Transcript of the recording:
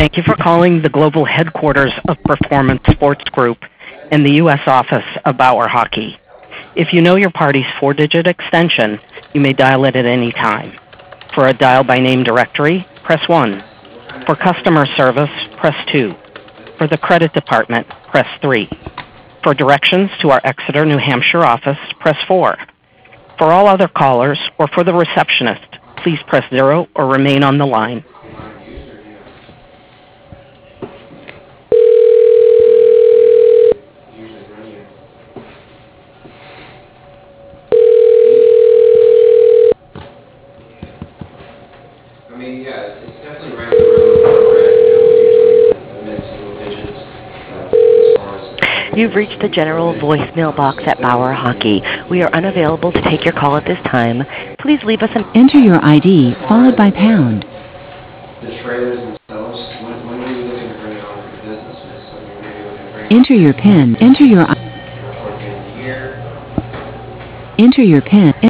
Thank you for calling the global headquarters of Performance Sports Group and the U.S. office of Bauer Hockey. If you know your party's 4-digit extension, you may dial it at any time. For a dial-by-name directory, press 1. For customer service, press 2. For the credit department, press 3. For directions to our Exeter, New Hampshire office, press 4. For all other callers or for the receptionist, please press 0 or remain on the line. I mean, yeah, it's definitely right around where we're at, usually mid-single digits as far as... You've reached the general voicemail box at Bauer Hockey. We are unavailable to take your call at this time. Please leave us an... Enter your ID, followed by pound. The trailers themselves, when are you looking to bring it on for the businesses? I mean, maybe looking to bring it Enter your PIN. Enter your... towards the end of the year. Enter your PIN.